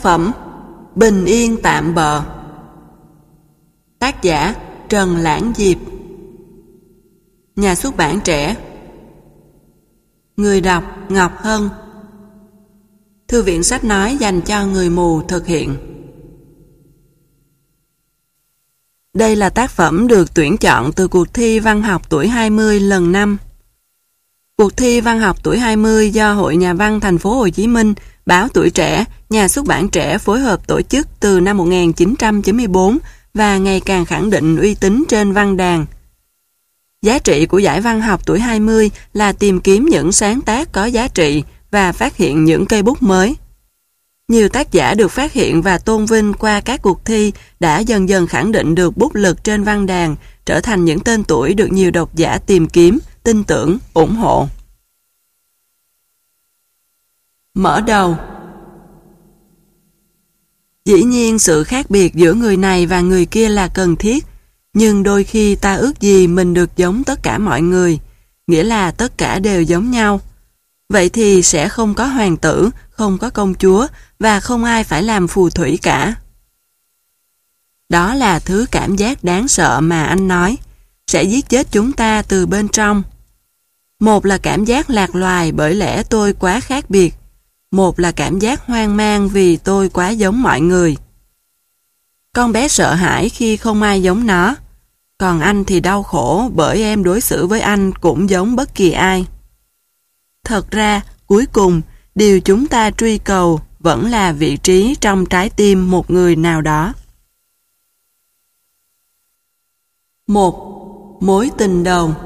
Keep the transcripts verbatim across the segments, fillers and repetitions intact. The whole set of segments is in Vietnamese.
phẩm Bình yên tạm bợ. Tác giả Trần Lãng Diệp. Nhà xuất bản Trẻ. Người đọc Ngọc Hân. Thư viện sách nói dành cho người mù thực hiện. Đây là tác phẩm được tuyển chọn từ cuộc thi văn học tuổi hai mươi lần năm. Cuộc thi văn học tuổi hai mươi do Hội Nhà văn Thành phố Hồ Chí Minh, Báo Tuổi Trẻ, Nhà xuất bản Trẻ phối hợp tổ chức từ năm một nghìn chín trăm chín mươi tư và ngày càng khẳng định uy tín trên văn đàn. Giá trị của giải văn học tuổi hai mươi là tìm kiếm những sáng tác có giá trị và phát hiện những cây bút mới. Nhiều tác giả được phát hiện và tôn vinh qua các cuộc thi đã dần dần khẳng định được bút lực trên văn đàn, trở thành những tên tuổi được nhiều độc giả tìm kiếm, tin tưởng, ủng hộ. Mở đầu. Dĩ nhiên sự khác biệt giữa người này và người kia là cần thiết, nhưng đôi khi ta ước gì mình được giống tất cả mọi người, nghĩa là tất cả đều giống nhau. Vậy thì sẽ không có hoàng tử, không có công chúa và không ai phải làm phù thủy cả. Đó là thứ cảm giác đáng sợ mà anh nói, sẽ giết chết chúng ta từ bên trong. Một là cảm giác lạc loài bởi lẽ tôi quá khác biệt, một là cảm giác hoang mang vì tôi quá giống mọi người. Con bé sợ hãi khi không ai giống nó, còn anh thì đau khổ bởi em đối xử với anh cũng giống bất kỳ ai. Thật ra, cuối cùng, điều chúng ta truy cầu vẫn là vị trí trong trái tim một người nào đó. một. Mối tình đầu.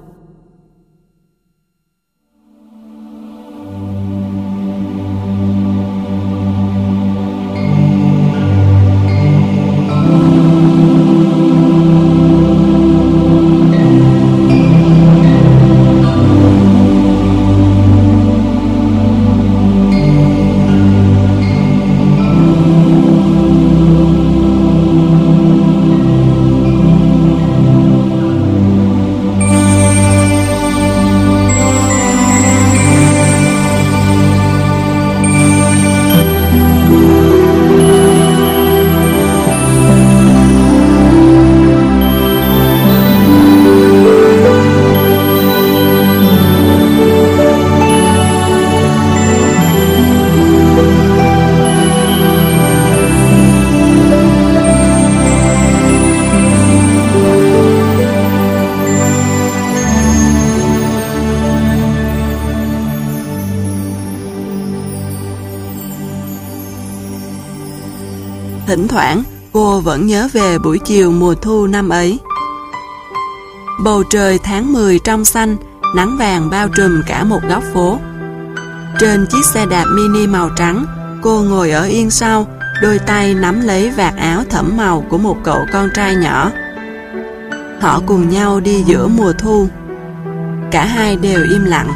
Thỉnh thoảng, cô vẫn nhớ về buổi chiều mùa thu năm ấy. Bầu trời tháng mười trong xanh, nắng vàng bao trùm cả một góc phố. Trên chiếc xe đạp mini màu trắng, cô ngồi ở yên sau, đôi tay nắm lấy vạt áo thẫm màu của một cậu con trai nhỏ. Họ cùng nhau đi giữa mùa thu. Cả hai đều im lặng.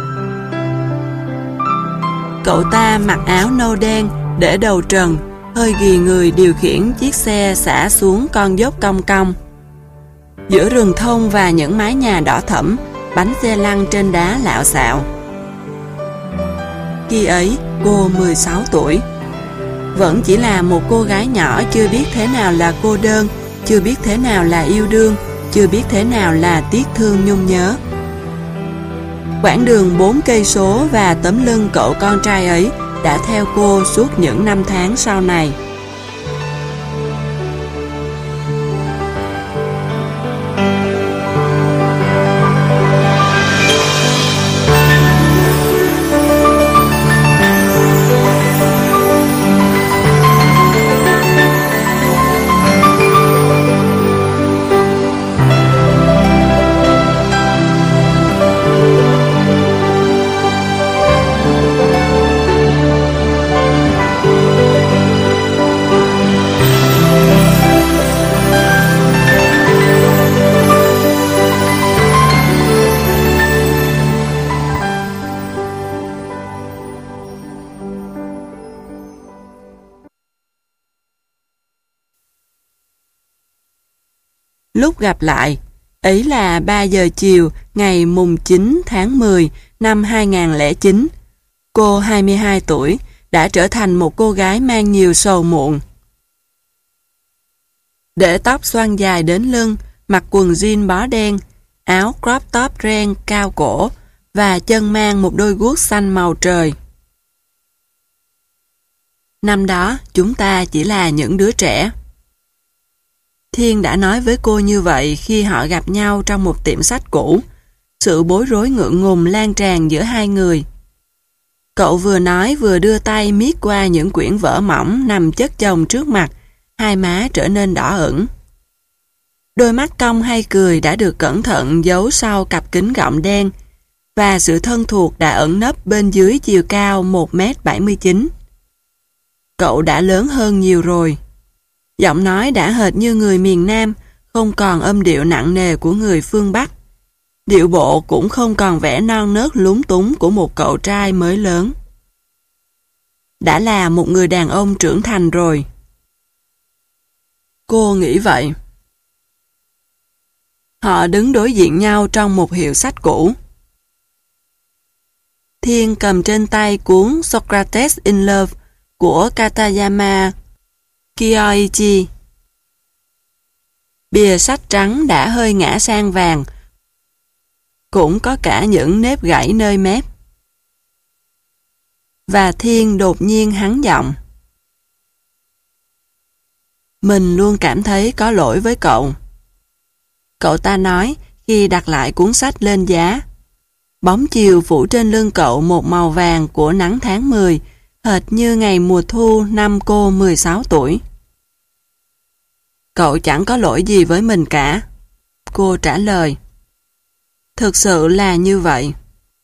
Cậu ta mặc áo nâu đen, để đầu trần, hơi ghì người điều khiển chiếc xe xả xuống con dốc cong cong. Giữa rừng thông và những mái nhà đỏ thẫm, bánh xe lăn trên đá lạo xạo. Khi ấy, cô mười sáu tuổi. Vẫn chỉ là một cô gái nhỏ chưa biết thế nào là cô đơn, chưa biết thế nào là yêu đương, chưa biết thế nào là tiếc thương nhung nhớ. Quãng đường bốn cây số và tấm lưng cậu con trai ấy đã theo cô suốt những năm tháng sau này. Lúc gặp lại, ấy là ba giờ chiều ngày mùng chín tháng mười năm hai nghìn không trăm lẻ chín. Cô hai mươi hai tuổi, đã trở thành một cô gái mang nhiều sầu muộn. Để tóc xoăn dài đến lưng, mặc quần jean bó đen, áo crop top ren cao cổ và chân mang một đôi guốc xanh màu trời. Năm đó, chúng ta chỉ là những đứa trẻ. Thiên đã nói với cô như vậy khi họ gặp nhau trong một tiệm sách cũ. Sự bối rối ngượng ngùng lan tràn giữa hai người. Cậu vừa nói vừa đưa tay miết qua những quyển vở mỏng nằm chất chồng trước mặt, hai má trở nên đỏ ửng. Đôi mắt cong hay cười đã được cẩn thận giấu sau cặp kính gọng đen, và sự thân thuộc đã ẩn nấp bên dưới chiều cao một mét bảy mươi chín. Cậu đã lớn hơn nhiều rồi. Giọng nói đã hệt như người miền Nam, không còn âm điệu nặng nề của người phương Bắc. Điệu bộ cũng không còn vẻ non nớt lúng túng của một cậu trai mới lớn. Đã là một người đàn ông trưởng thành rồi. Cô nghĩ vậy. Họ đứng đối diện nhau trong một hiệu sách cũ. Thiên cầm trên tay cuốn Socrates in Love của Katayama Kyoichi. Bìa sách trắng đã hơi ngã sang vàng, cũng có cả những nếp gãy nơi mép. Và Thiên đột nhiên hắn giọng. Mình luôn cảm thấy có lỗi với cậu. Cậu ta nói khi đặt lại cuốn sách lên giá. Bóng chiều phủ trên lưng cậu một màu vàng của nắng tháng mười, hệt như ngày mùa thu năm cô mười sáu tuổi. Cậu chẳng có lỗi gì với mình cả. Cô trả lời. Thực sự là như vậy.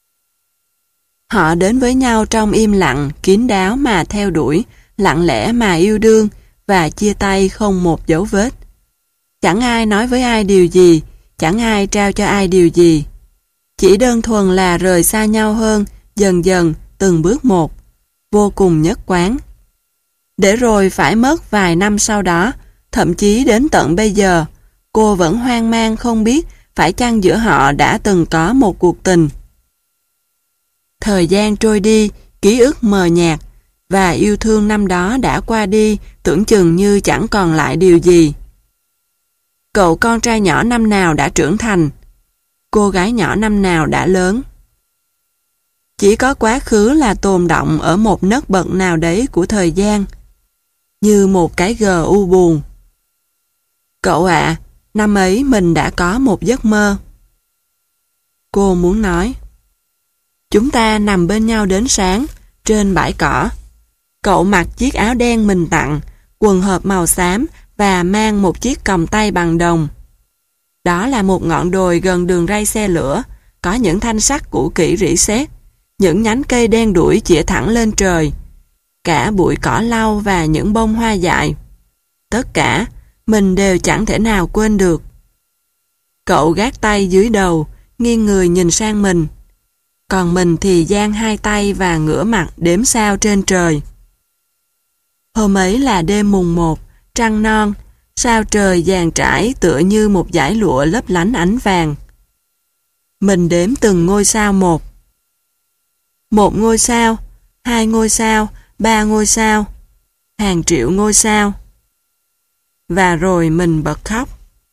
Họ đến với nhau trong im lặng, kín đáo mà theo đuổi, lặng lẽ mà yêu đương, và chia tay không một dấu vết. Chẳng ai nói với ai điều gì, chẳng ai trao cho ai điều gì. Chỉ đơn thuần là rời xa nhau hơn, dần dần, từng bước một, vô cùng nhất quán. Để rồi phải mất vài năm sau đó, thậm chí đến tận bây giờ, cô vẫn hoang mang không biết phải chăng giữa họ đã từng có một cuộc tình. Thời gian trôi đi, ký ức mờ nhạt, và yêu thương năm đó đã qua đi, tưởng chừng như chẳng còn lại điều gì. Cậu con trai nhỏ năm nào đã trưởng thành, cô gái nhỏ năm nào đã lớn. Chỉ có quá khứ là tồn động ở một nấc bậc nào đấy của thời gian, như một cái gờ u buồn. Cậu ạ, năm ấy mình đã có một giấc mơ. Cô muốn nói. Chúng ta nằm bên nhau đến sáng, trên bãi cỏ. Cậu mặc chiếc áo đen mình tặng, quần hộp màu xám và mang một chiếc còng tay bằng đồng. Đó là một ngọn đồi gần đường ray xe lửa, có những thanh sắt cũ kỹ rỉ sét, những nhánh cây đen đuổi chĩa thẳng lên trời, cả bụi cỏ lau và những bông hoa dại. Tất cả, mình đều chẳng thể nào quên được. Cậu gác tay dưới đầu, nghiêng người nhìn sang mình. Còn mình thì dang hai tay và ngửa mặt đếm sao trên trời. Hôm ấy là đêm mùng một, trăng non, sao trời dàn trải tựa như một dải lụa lấp lánh ánh vàng. Mình đếm từng ngôi sao một. Một ngôi sao, hai ngôi sao, ba ngôi sao, hàng triệu ngôi sao. Và rồi mình bật khóc.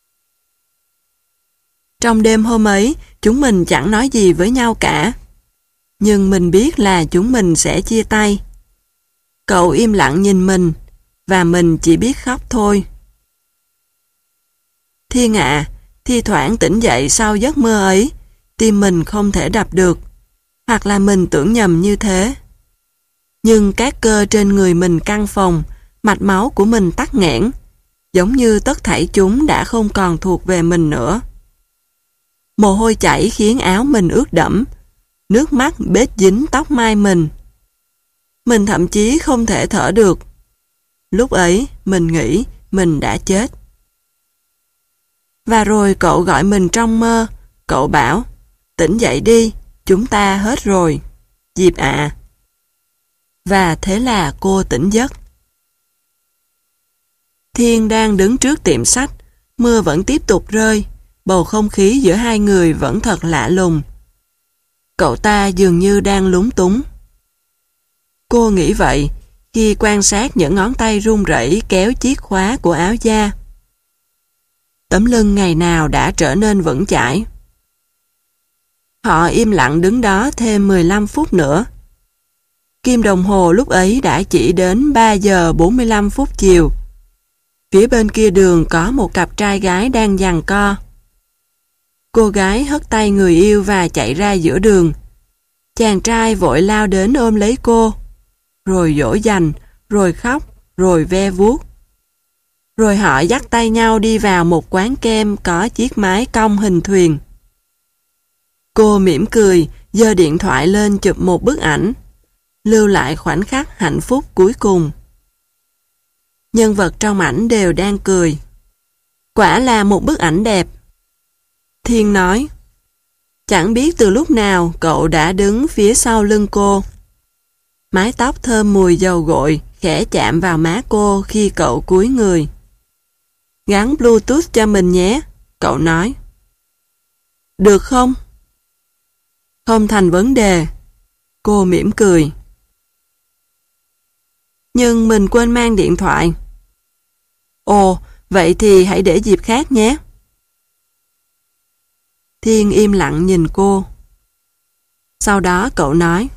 Trong đêm hôm ấy, chúng mình chẳng nói gì với nhau cả. Nhưng mình biết là chúng mình sẽ chia tay. Cậu im lặng nhìn mình, và mình chỉ biết khóc thôi. Thiên ạ, à, thi thoảng tỉnh dậy sau giấc mơ ấy, tim mình không thể đập được, hoặc là mình tưởng nhầm như thế. Nhưng các cơ trên người mình căng phồng, mạch máu của mình tắc nghẽn, giống như tất thảy chúng đã không còn thuộc về mình nữa. Mồ hôi chảy khiến áo mình ướt đẫm, nước mắt bết dính tóc mai mình. Mình thậm chí không thể thở được. Lúc ấy, mình nghĩ mình đã chết. Và rồi cậu gọi mình trong mơ, cậu bảo, tỉnh dậy đi, chúng ta hết rồi, Diệp ạ. Và thế là cô tỉnh giấc. Thiên đang đứng trước tiệm sách, mưa vẫn tiếp tục rơi, bầu không khí giữa hai người vẫn thật lạ lùng. Cậu ta dường như đang lúng túng. Cô nghĩ vậy khi quan sát những ngón tay run rẩy kéo chiếc khóa của áo da. Tấm lưng ngày nào đã trở nên vững chãi. Họ im lặng đứng đó thêm mười lăm phút nữa. Kim đồng hồ lúc ấy đã chỉ đến ba giờ bốn mươi lăm phút chiều. Phía bên kia đường có một cặp trai gái đang giằng co. Cô gái hất tay người yêu và chạy ra giữa đường. Chàng trai vội lao đến ôm lấy cô, rồi dỗ dành, rồi khóc, rồi ve vuốt. Rồi họ dắt tay nhau đi vào một quán kem có chiếc mái cong hình thuyền. Cô mỉm cười, giơ điện thoại lên chụp một bức ảnh, lưu lại khoảnh khắc hạnh phúc cuối cùng. Nhân vật trong ảnh đều đang cười. Quả là một bức ảnh đẹp. Thiên nói, chẳng biết từ lúc nào cậu đã đứng phía sau lưng cô. Mái tóc thơm mùi dầu gội khẽ chạm vào má cô khi cậu cúi người. Gắn Bluetooth cho mình nhé, cậu nói. Được không? Không thành vấn đề. Cô mỉm cười. Nhưng mình quên mang điện thoại. Ồ, vậy thì hãy để dịp khác nhé. Thiên im lặng nhìn cô. Sau đó cậu nói.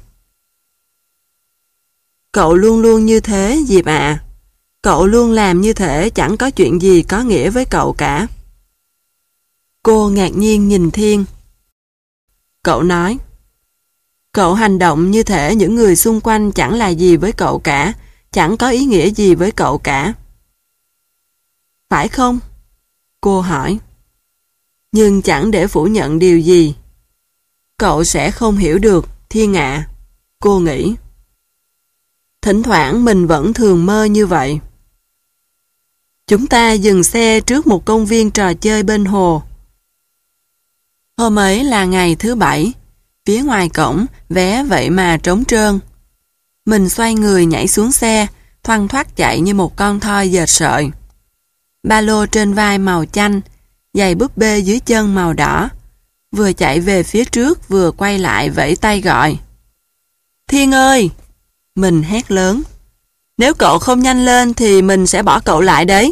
Cậu luôn luôn như thế, Diệp ạ. Cậu luôn làm như thể chẳng có chuyện gì có nghĩa với cậu cả. Cô ngạc nhiên nhìn Thiên. Cậu nói. Cậu hành động như thể những người xung quanh chẳng là gì với cậu cả, chẳng có ý nghĩa gì với cậu cả. Phải không? Cô hỏi. Nhưng chẳng để phủ nhận điều gì. Cậu sẽ không hiểu được, Thiên ạ. Cô nghĩ. Thỉnh thoảng mình vẫn thường mơ như vậy. Chúng ta dừng xe trước một công viên trò chơi bên hồ. Hôm ấy là ngày thứ bảy. Phía ngoài cổng, vé vậy mà trống trơn. Mình xoay người nhảy xuống xe, thoăn thoắt chạy như một con thoi dệt sợi. Ba lô trên vai màu chanh, giày búp bê dưới chân màu đỏ. Vừa chạy về phía trước vừa quay lại vẫy tay gọi. Thiên ơi! Mình hét lớn. Nếu cậu không nhanh lên thì mình sẽ bỏ cậu lại đấy.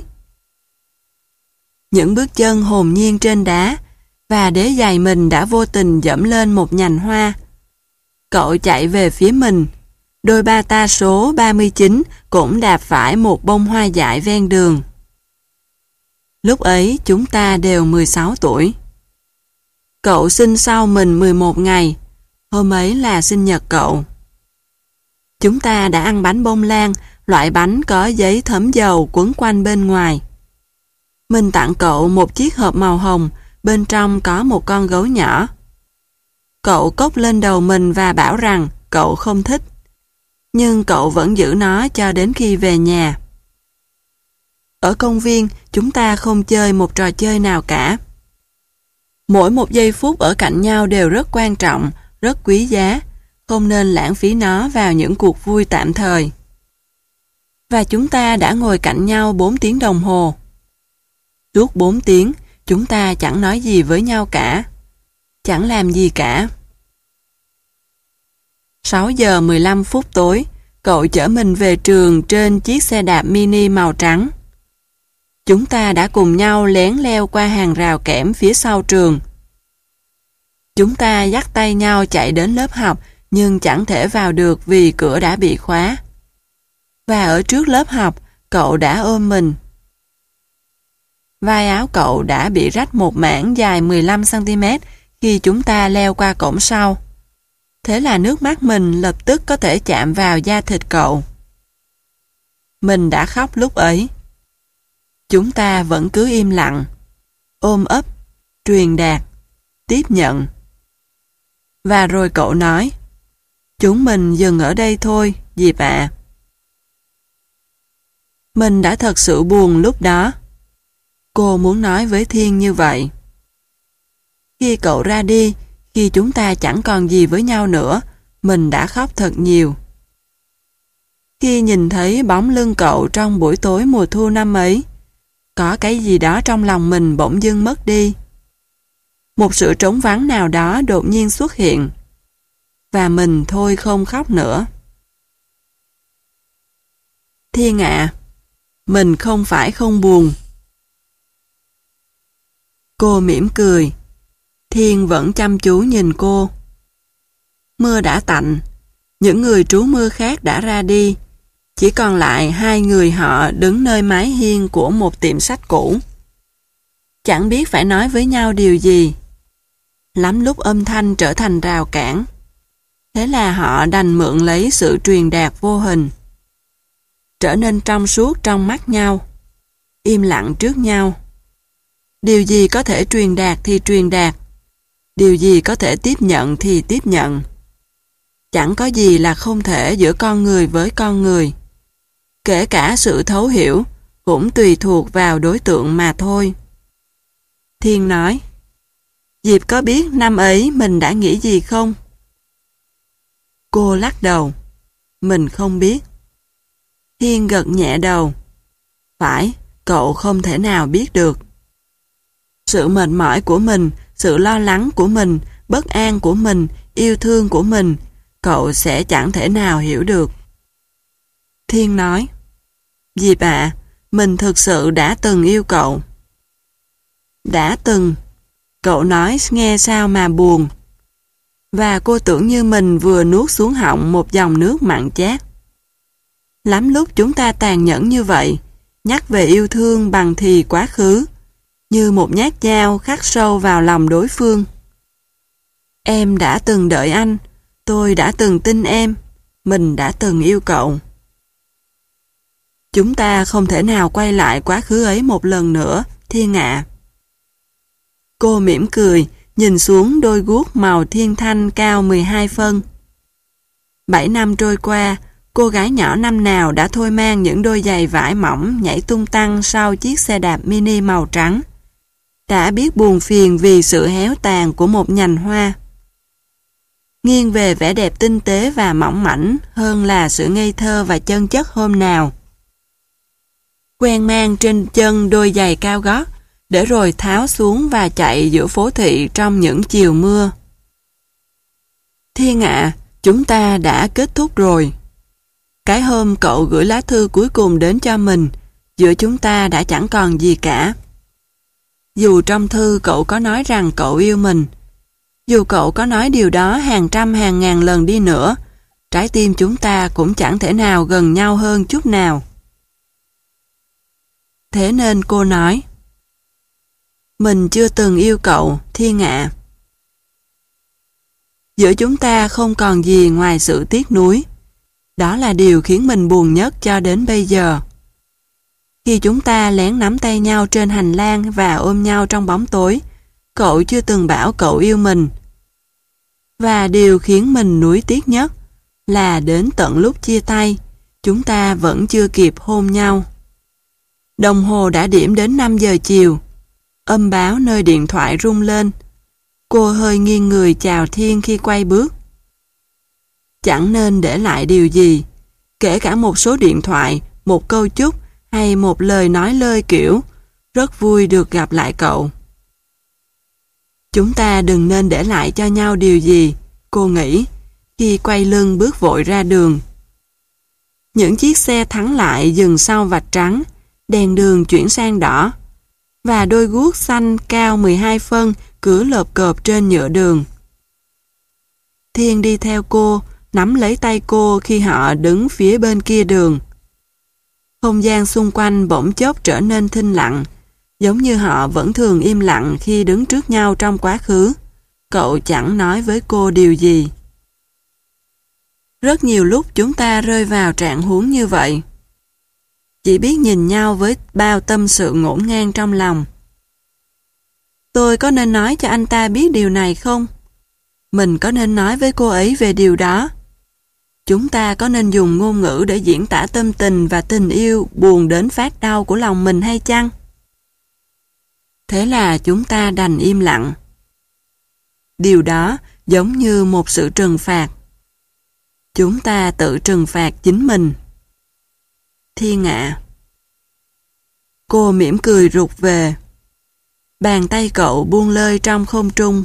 Những bước chân hồn nhiên trên đá và đế giày mình đã vô tình dẫm lên một nhành hoa. Cậu chạy về phía mình. Đôi ba ta số ba mươi chín cũng đạp phải một bông hoa dại ven đường. Lúc ấy chúng ta đều mười sáu tuổi. Cậu sinh sau mình mười một ngày. Hôm ấy là sinh nhật cậu. Chúng ta đã ăn bánh bông lan, loại bánh có giấy thấm dầu quấn quanh bên ngoài. Mình tặng cậu một chiếc hộp màu hồng, bên trong có một con gấu nhỏ. Cậu cốc lên đầu mình và bảo rằng cậu không thích. Nhưng cậu vẫn giữ nó cho đến khi về nhà. Ở công viên, chúng ta không chơi một trò chơi nào cả. Mỗi một giây phút ở cạnh nhau đều rất quan trọng, rất quý giá, không nên lãng phí nó vào những cuộc vui tạm thời. Và chúng ta đã ngồi cạnh nhau bốn tiếng đồng hồ. Suốt bốn tiếng, chúng ta chẳng nói gì với nhau cả. Chẳng làm gì cả. sáu giờ mười lăm phút tối, cậu chở mình về trường trên chiếc xe đạp mini màu trắng. Chúng ta đã cùng nhau lén leo qua hàng rào kẽm phía sau trường. Chúng ta dắt tay nhau chạy đến lớp học nhưng chẳng thể vào được vì cửa đã bị khóa. Và ở trước lớp học, cậu đã ôm mình. Vai áo cậu đã bị rách một mảng dài mười lăm xăng ti mét khi chúng ta leo qua cổng sau. Thế là nước mắt mình lập tức có thể chạm vào da thịt cậu. Mình đã khóc lúc ấy. Chúng ta vẫn cứ im lặng, ôm ấp, truyền đạt, tiếp nhận. Và rồi cậu nói, chúng mình dừng ở đây thôi, Diệp ạ. Mình đã thật sự buồn lúc đó. Cô muốn nói với Thiên như vậy. Khi cậu ra đi, khi chúng ta chẳng còn gì với nhau nữa, mình đã khóc thật nhiều. Khi nhìn thấy bóng lưng cậu trong buổi tối mùa thu năm ấy, có cái gì đó trong lòng mình bỗng dưng mất đi. Một sự trống vắng nào đó đột nhiên xuất hiện. Và mình thôi không khóc nữa. Thiên ạ, mình không phải không buồn. Cô mỉm cười. Thiên vẫn chăm chú nhìn cô. Mưa đã tạnh, những người trú mưa khác đã ra đi, chỉ còn lại hai người họ đứng nơi mái hiên của một tiệm sách cũ. Chẳng biết phải nói với nhau điều gì. Lắm lúc âm thanh trở thành rào cản. Thế là họ đành mượn lấy sự truyền đạt vô hình. Trở nên trong suốt trong mắt nhau. Im lặng trước nhau. Điều gì có thể truyền đạt thì truyền đạt. Điều gì có thể tiếp nhận thì tiếp nhận. Chẳng có gì là không thể giữa con người với con người. Kể cả sự thấu hiểu cũng tùy thuộc vào đối tượng mà thôi. Thiên nói, Diệp có biết năm ấy mình đã nghĩ gì không? Cô lắc đầu. Mình không biết. Thiên gật nhẹ đầu. Phải, cậu không thể nào biết được. Sự mệt mỏi của mình, sự lo lắng của mình, bất an của mình, yêu thương của mình, cậu sẽ chẳng thể nào hiểu được. Thiên nói, Diệp ạ, mình thực sự đã từng yêu cậu. Đã từng. Cậu nói nghe sao mà buồn. Và cô tưởng như mình vừa nuốt xuống họng một dòng nước mặn chát. Lắm lúc chúng ta tàn nhẫn như vậy, nhắc về yêu thương bằng thì quá khứ, như một nhát dao khắc sâu vào lòng đối phương. Em đã từng đợi anh, tôi đã từng tin em, mình đã từng yêu cậu. Chúng ta không thể nào quay lại quá khứ ấy một lần nữa, Thiên ạ. Cô mỉm cười, nhìn xuống đôi guốc màu thiên thanh cao mười hai phân. Bảy năm trôi qua, cô gái nhỏ năm nào đã thôi mang những đôi giày vải mỏng nhảy tung tăng sau chiếc xe đạp mini màu trắng. Đã biết buồn phiền vì sự héo tàn của một nhành hoa. Nghiêng về vẻ đẹp tinh tế và mỏng mảnh hơn là sự ngây thơ và chân chất hôm nào. Quen mang trên chân đôi giày cao gót, để rồi tháo xuống và chạy giữa phố thị trong những chiều mưa. Thiên ạ, chúng ta đã kết thúc rồi. Cái hôm cậu gửi lá thư cuối cùng đến cho mình, giữa chúng ta đã chẳng còn gì cả. Dù trong thư cậu có nói rằng cậu yêu mình, dù cậu có nói điều đó hàng trăm hàng ngàn lần đi nữa, trái tim chúng ta cũng chẳng thể nào gần nhau hơn chút nào. Thế nên cô nói, mình chưa từng yêu cậu, Thiên ạ. Giữa chúng ta không còn gì ngoài sự tiếc nuối. Đó là điều khiến mình buồn nhất cho đến bây giờ. Khi chúng ta lén nắm tay nhau trên hành lang và ôm nhau trong bóng tối, cậu chưa từng bảo cậu yêu mình. Và điều khiến mình nuối tiếc nhất là đến tận lúc chia tay, chúng ta vẫn chưa kịp hôn nhau. Đồng hồ đã điểm đến năm giờ chiều. Âm báo nơi điện thoại rung lên. Cô hơi nghiêng người chào Thiên khi quay bước. Chẳng nên để lại điều gì, kể cả một số điện thoại, một câu chúc hay một lời nói lơi kiểu rất vui được gặp lại cậu. Chúng ta đừng nên để lại cho nhau điều gì, cô nghĩ, khi quay lưng bước vội ra đường. Những chiếc xe thắng lại dừng sau vạch trắng, đèn đường chuyển sang đỏ, và đôi guốc xanh cao mười hai phân cứ lợp cợp trên nhựa đường. Thiên đi theo cô, nắm lấy tay cô khi họ đứng phía bên kia đường. Không gian xung quanh bỗng chốc trở nên thinh lặng, giống như họ vẫn thường im lặng khi đứng trước nhau trong quá khứ. Cậu chẳng nói với cô điều gì. Rất nhiều lúc chúng ta rơi vào trạng huống như vậy. Chỉ biết nhìn nhau với bao tâm sự ngổn ngang trong lòng. Tôi có nên nói cho anh ta biết điều này không? Mình có nên nói với cô ấy về điều đó? Chúng ta có nên dùng ngôn ngữ để diễn tả tâm tình và tình yêu buồn đến phát đau của lòng mình hay chăng? Thế là chúng ta đành im lặng. Điều đó giống như một sự trừng phạt. Chúng ta tự trừng phạt chính mình. Thiên ạ. Cô mỉm cười rụt về. Bàn tay cậu buông lơi trong không trung.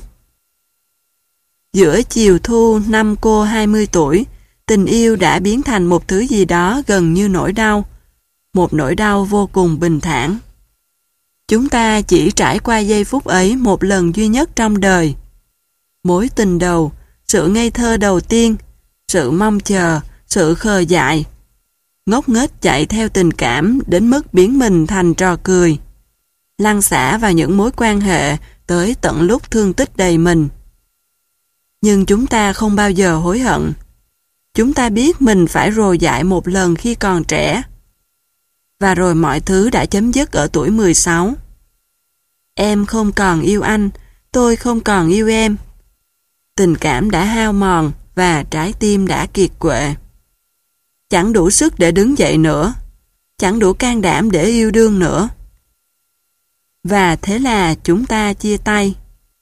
Giữa chiều thu năm cô hai mươi tuổi, tình yêu đã biến thành một thứ gì đó gần như nỗi đau, một nỗi đau vô cùng bình thản. Chúng ta chỉ trải qua giây phút ấy một lần duy nhất trong đời. Mối tình đầu, sự ngây thơ đầu tiên, sự mong chờ, sự khờ dại, ngốc nghếch chạy theo tình cảm đến mức biến mình thành trò cười, lăn xả vào những mối quan hệ tới tận lúc thương tích đầy mình. Nhưng chúng ta không bao giờ hối hận. Chúng ta biết mình phải rồ dại một lần khi còn trẻ. Và rồi mọi thứ đã chấm dứt ở tuổi mười sáu. Em không còn yêu anh, tôi không còn yêu em. Tình cảm đã hao mòn và trái tim đã kiệt quệ. Chẳng đủ sức để đứng dậy nữa, chẳng đủ can đảm để yêu đương nữa. Và thế là chúng ta chia tay.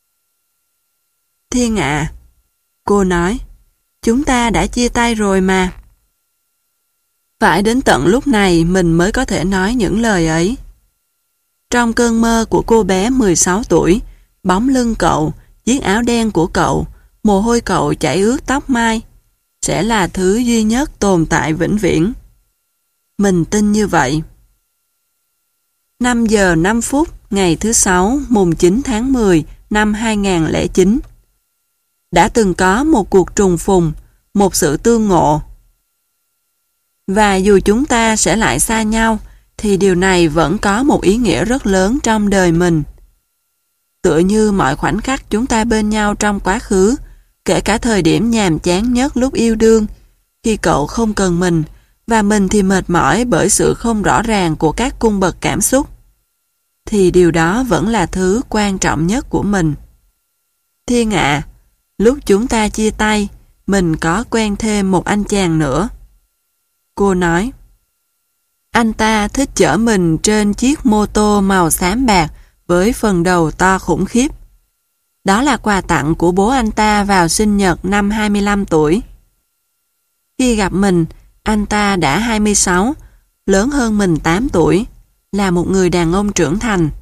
Thiên ạ, cô nói, chúng ta đã chia tay rồi mà. Phải đến tận lúc này mình mới có thể nói những lời ấy. Trong cơn mơ của cô bé mười sáu tuổi, bóng lưng cậu, chiếc áo đen của cậu, mồ hôi cậu chảy ướt tóc mai, sẽ là thứ duy nhất tồn tại vĩnh viễn. Mình tin như vậy. năm giờ năm phút ngày thứ sáu mùng chín tháng mười năm hai nghìn không trăm lẻ chín. Đã từng có một cuộc trùng phùng, một sự tương ngộ. Và dù chúng ta sẽ lại xa nhau, thì điều này vẫn có một ý nghĩa rất lớn trong đời mình. Tựa như mọi khoảnh khắc chúng ta bên nhau trong quá khứ, kể cả thời điểm nhàm chán nhất lúc yêu đương, khi cậu không cần mình, và mình thì mệt mỏi bởi sự không rõ ràng của các cung bậc cảm xúc, thì điều đó vẫn là thứ quan trọng nhất của mình. Thiên ạ, lúc chúng ta chia tay, mình có quen thêm một anh chàng nữa. Cô nói, anh ta thích chở mình trên chiếc mô tô màu xám bạc với phần đầu to khủng khiếp. Đó là quà tặng của bố anh ta vào sinh nhật năm hai mươi lăm tuổi. Khi gặp mình, anh ta đã hai mươi sáu, lớn hơn mình tám tuổi, là một người đàn ông trưởng thành.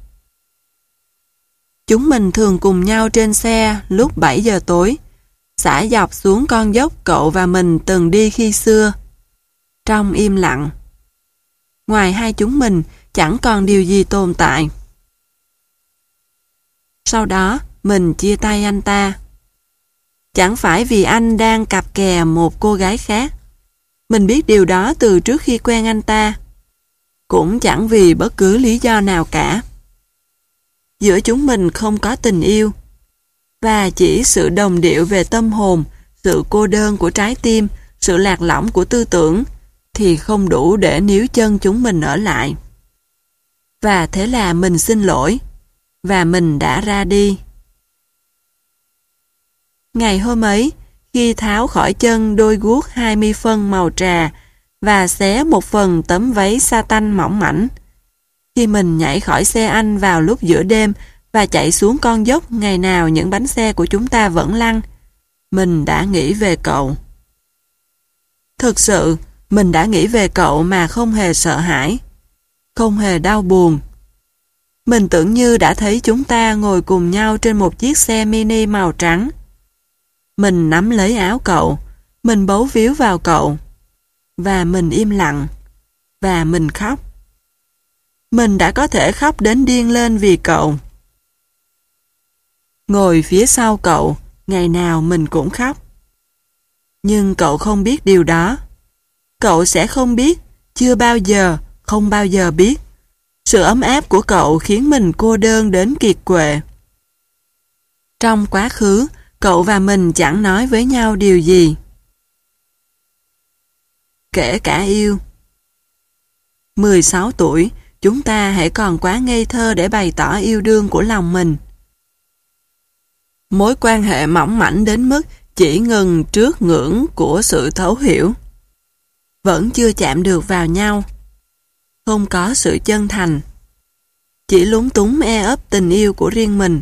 Chúng mình thường cùng nhau trên xe lúc bảy giờ tối, xả dọc xuống con dốc cậu và mình từng đi khi xưa. Trong im lặng, ngoài hai chúng mình chẳng còn điều gì tồn tại. Sau đó, mình chia tay anh ta. Chẳng phải vì anh đang cặp kè một cô gái khác. Mình biết điều đó từ trước khi quen anh ta. Cũng chẳng vì bất cứ lý do nào cả. Giữa chúng mình không có tình yêu. Và chỉ sự đồng điệu về tâm hồn, sự cô đơn của trái tim, sự lạc lõng của tư tưởng thì không đủ để níu chân chúng mình ở lại. Và thế là mình xin lỗi. Và mình đã ra đi. Ngày hôm ấy, khi tháo khỏi chân đôi guốc hai mươi phân màu trà và xé một phần tấm váy sa tanh mỏng mảnh, khi mình nhảy khỏi xe anh vào lúc giữa đêm và chạy xuống con dốc ngày nào những bánh xe của chúng ta vẫn lăn, mình đã nghĩ về cậu. Thực sự, mình đã nghĩ về cậu mà không hề sợ hãi, không hề đau buồn. Mình tưởng như đã thấy chúng ta ngồi cùng nhau trên một chiếc xe mini màu trắng. Mình nắm lấy áo cậu, mình bấu víu vào cậu, và mình im lặng, và mình khóc. Mình đã có thể khóc đến điên lên vì cậu. Ngồi phía sau cậu, ngày nào mình cũng khóc. Nhưng cậu không biết điều đó. Cậu sẽ không biết, chưa bao giờ, không bao giờ biết. Sự ấm áp của cậu khiến mình cô đơn đến kiệt quệ. Trong quá khứ, cậu và mình chẳng nói với nhau điều gì. Kể cả yêu. mười sáu tuổi, chúng ta hãy còn quá ngây thơ để bày tỏ yêu đương của lòng mình. Mối quan hệ mỏng mảnh đến mức chỉ ngừng trước ngưỡng của sự thấu hiểu. Vẫn chưa chạm được vào nhau. Không có sự chân thành. Chỉ lúng túng e ấp tình yêu của riêng mình.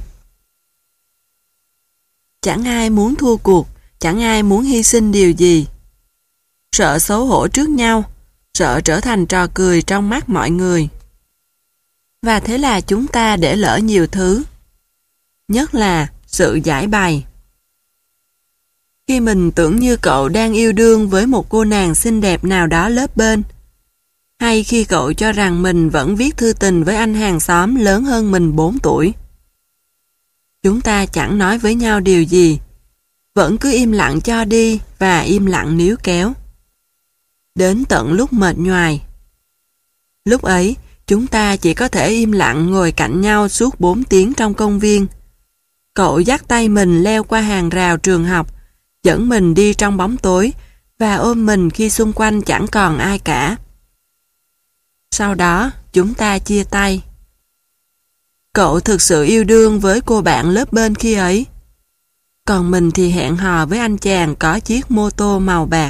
Chẳng ai muốn thua cuộc, chẳng ai muốn hy sinh điều gì. Sợ xấu hổ trước nhau, sợ trở thành trò cười trong mắt mọi người. Và thế là chúng ta để lỡ nhiều thứ. Nhất là sự giải bày. Khi mình tưởng như cậu đang yêu đương với một cô nàng xinh đẹp nào đó lớp bên, Hay khi cậu cho rằng mình vẫn viết thư tình với anh hàng xóm lớn hơn mình bốn tuổi. Chúng ta chẳng nói với nhau điều gì, vẫn cứ im lặng cho đi và im lặng níu kéo. Đến tận lúc mệt nhoài. Lúc ấy, chúng ta chỉ có thể im lặng ngồi cạnh nhau suốt bốn tiếng trong công viên. Cậu dắt tay mình leo qua hàng rào trường học, dẫn mình đi trong bóng tối và ôm mình khi xung quanh chẳng còn ai cả. Sau đó, chúng ta chia tay. Cậu thực sự yêu đương với cô bạn lớp bên khi ấy. Còn mình thì hẹn hò với anh chàng có chiếc mô tô màu bạc.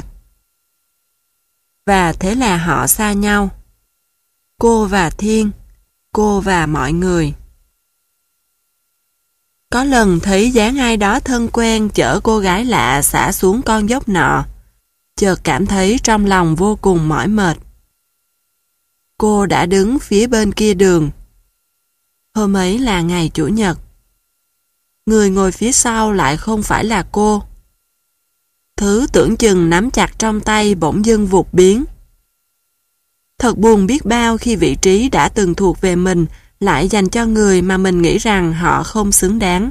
Và thế là họ xa nhau. Cô và Thiên, cô và mọi người. Có lần thấy dáng ai đó thân quen chở cô gái lạ xả xuống con dốc nọ, chợt cảm thấy trong lòng vô cùng mỏi mệt. Cô đã đứng phía bên kia đường. Hôm ấy là ngày Chủ nhật. Người ngồi phía sau lại không phải là cô. Thứ tưởng chừng nắm chặt trong tay bỗng dưng vụt biến. Thật buồn biết bao khi vị trí đã từng thuộc về mình lại dành cho người mà mình nghĩ rằng họ không xứng đáng.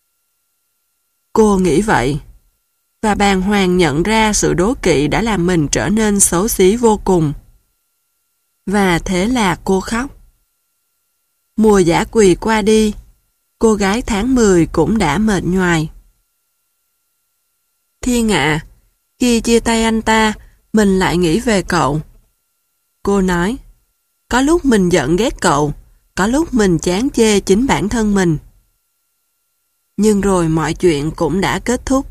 Cô nghĩ vậy, và bàng hoàng nhận ra sự đố kỵ đã làm mình trở nên xấu xí vô cùng. Và thế là cô khóc. Mùa dã quỳ qua đi, cô gái tháng mười cũng đã mệt nhoài. Thiên ạ, à, khi chia tay anh ta, mình lại nghĩ về cậu. Cô nói, có lúc mình giận ghét cậu, có lúc mình chán chê chính bản thân mình. Nhưng rồi mọi chuyện cũng đã kết thúc.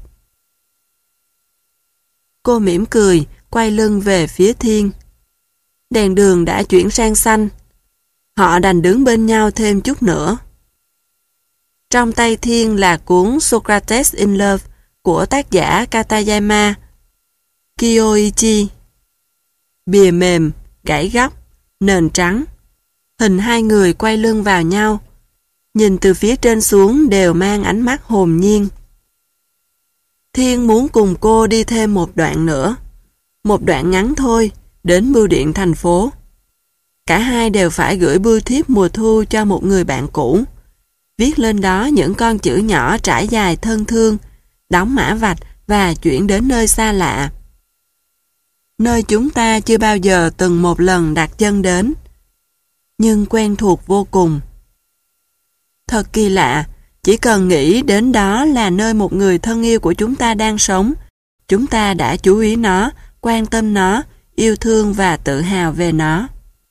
Cô mỉm cười, quay lưng về phía Thiên. Đèn đường đã chuyển sang xanh. Họ đành đứng bên nhau thêm chút nữa. Trong tay Thiên là cuốn Socrates in Love của tác giả Katayama Kiyoichi. Bìa mềm, gãy góc, nền trắng. Hình hai người quay lưng vào nhau, nhìn từ phía trên xuống đều mang ánh mắt hồn nhiên. Thiên muốn cùng cô đi thêm một đoạn nữa, một đoạn ngắn thôi, đến bưu điện thành phố. Cả hai đều phải gửi bưu thiếp mùa thu cho một người bạn cũ, viết lên đó những con chữ nhỏ trải dài thân thương, đóng mã vạch và chuyển đến nơi xa lạ. Nơi chúng ta chưa bao giờ từng một lần đặt chân đến, nhưng quen thuộc vô cùng. Thật kỳ lạ, chỉ cần nghĩ đến đó là nơi một người thân yêu của chúng ta đang sống, chúng ta đã chú ý nó, quan tâm nó, yêu thương và tự hào về nó.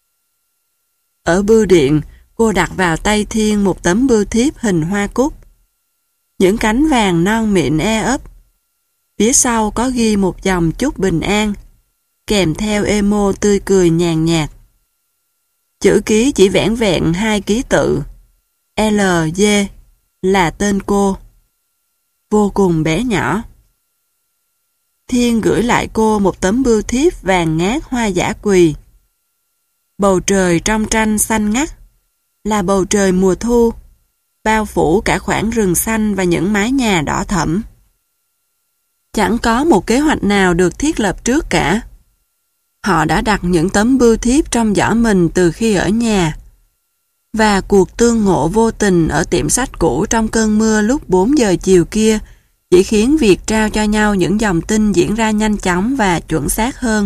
Ở bưu điện, cô đặt vào tay Thiên một tấm bưu thiếp hình hoa cúc. Những cánh vàng non mịn e ấp. Phía sau có ghi một dòng chúc bình an, kèm theo emo tươi cười nhàn nhạt. Chữ ký chỉ vẻn vẹn hai ký tự. lờ giê là tên cô. Vô cùng bé nhỏ. Thiên gửi lại cô một tấm bưu thiếp vàng ngát hoa dã quỳ. Bầu trời trong tranh xanh ngắt, là bầu trời mùa thu, bao phủ cả khoảng rừng xanh và những mái nhà đỏ thẫm. Chẳng có một kế hoạch nào được thiết lập trước cả. Họ đã đặt những tấm bưu thiếp trong giỏ mình từ khi ở nhà. Và cuộc tương ngộ vô tình ở tiệm sách cũ trong cơn mưa lúc bốn giờ chiều kia chỉ khiến việc trao cho nhau những dòng tin diễn ra nhanh chóng và chuẩn xác hơn.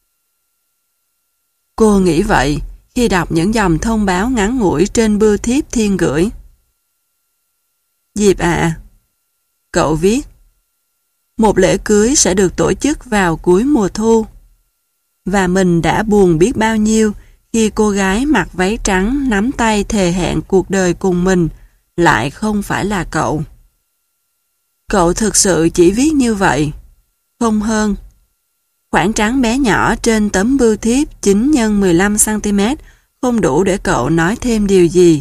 Cô nghĩ vậy khi đọc những dòng thông báo ngắn ngủi trên bưu thiếp Thiên gửi. Diệp ạ, à, cậu viết, một lễ cưới sẽ được tổ chức vào cuối mùa thu. Và mình đã buồn biết bao nhiêu khi cô gái mặc váy trắng nắm tay thề hẹn cuộc đời cùng mình lại không phải là cậu. Cậu thực sự chỉ viết như vậy, không hơn. Khoảng trắng bé nhỏ trên tấm bưu thiếp chín nhân mười lăm xăng ti mét không đủ để cậu nói thêm điều gì.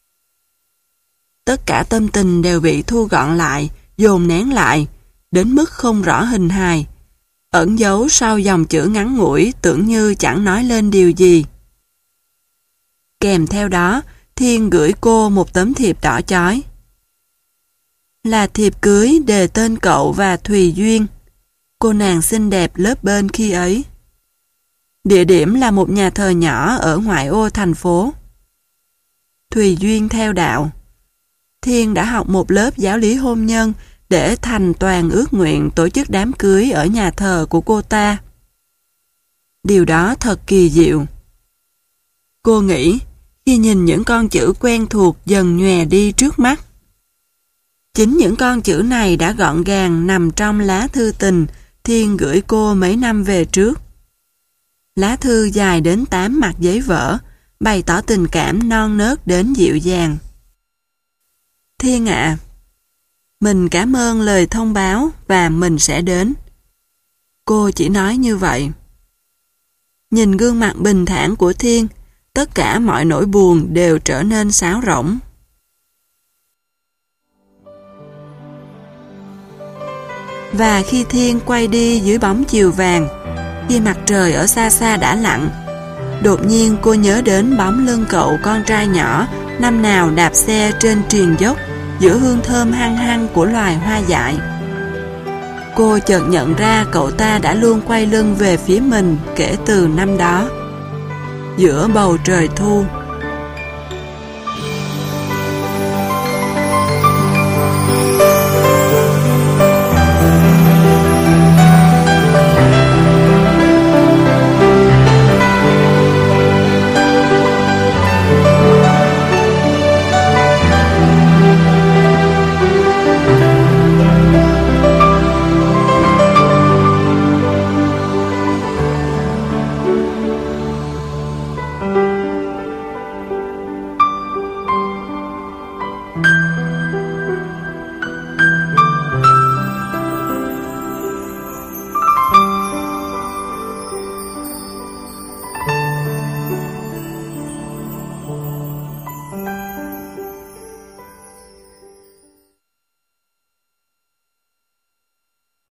Tất cả tâm tình đều bị thu gọn lại, dồn nén lại, đến mức không rõ hình hài, ẩn giấu sau dòng chữ ngắn ngủi tưởng như chẳng nói lên điều gì. Kèm theo đó, Thiên gửi cô một tấm thiệp đỏ chói. Là thiệp cưới đề tên cậu và Thùy Duyên, cô nàng xinh đẹp lớp bên khi ấy. Địa điểm là một nhà thờ nhỏ ở ngoại ô thành phố. Thùy Duyên theo đạo. Thiên đã học một lớp giáo lý hôn nhân để thành toàn ước nguyện tổ chức đám cưới ở nhà thờ của cô ta. Điều đó thật kỳ diệu. Cô nghĩ khi nhìn những con chữ quen thuộc dần nhòe đi trước mắt. Chính những con chữ này đã gọn gàng nằm trong lá thư tình Thiên gửi cô mấy năm về trước. Lá thư dài đến tám mặt giấy vỡ, bày tỏ tình cảm non nớt đến dịu dàng. Thiên ạ, mình cảm ơn lời thông báo và mình sẽ đến. Cô chỉ nói như vậy. Nhìn gương mặt bình thản của Thiên, tất cả mọi nỗi buồn đều trở nên sáo rỗng. Và khi Thiên quay đi dưới bóng chiều vàng, khi mặt trời ở xa xa đã lặn, đột nhiên cô nhớ đến bóng lưng cậu con trai nhỏ năm nào đạp xe trên triền dốc giữa hương thơm hăng hăng của loài hoa dại. Cô chợt nhận ra cậu ta đã luôn quay lưng về phía mình kể từ năm đó. Giữa bầu trời thu,